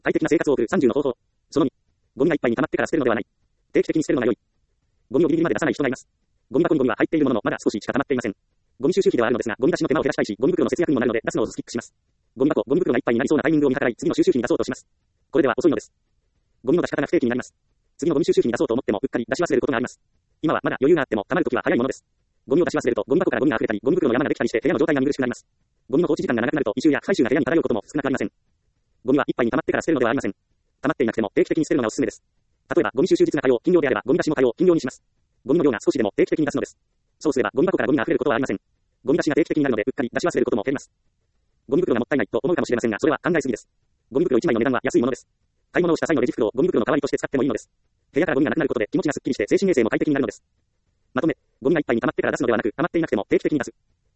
快適な生活を送る30の方法。その2。ゴミがいっぱいに溜まってから捨てるのではない。定期的に捨てるのが良い。ゴミをギリギリまで出さない人がいます。ゴミ箱にゴミは入っているもののまだ少ししか溜まっていません。ゴミ収集費ではあるのですが、ゴミ出しの手間を減らしたいし、ゴミ袋の節約にもなるので出すのをスキップします。ゴミ箱、ゴミ袋がいっぱいになりそうなタイミングを見計らい、次の収集費に出そうとします。これでは遅いのです。ゴミの出し方が不定期になります。次のゴミ収集費に出そうと思ってもうっかり出し忘れることがあります。今はまだ余裕があっても溜まるときは早いものです。ゴミを出し忘れるとゴミ箱からゴミが溢れたり、ゴミ袋の山ができたりして部屋の状態が見苦しくなります。ゴミの放置時間が長くなると異臭や不採集が部屋に漂うことも少なくありません。ゴミはいっぱいに溜まってから捨てるのではありません。溜まっていなくても定期的に捨てるのがおすすめです。例えばゴミ収集日が火曜、金曜であればゴミ出しも火曜、金曜にします。ゴミの量が少しでも定期的に出すのです。そうすればゴミ箱からゴミが溢れることはありません。ゴミ出しが定期的になるのでうっかり出し忘れることも減ります。ゴミ袋がもったいないと思うかもしれませんが、それは考えすぎです。ゴミ袋1枚の値段は安いものです。買い物をした際のレジ袋をゴミ袋の代わりとして使ってもいいのです。部屋からゴミがなくなることで気持ちがすっきりして精神衛生も快適になるのです。まとめ、ゴミがいっぱいに溜まってから出すのではなく、溜まっていなくても定期的に出す。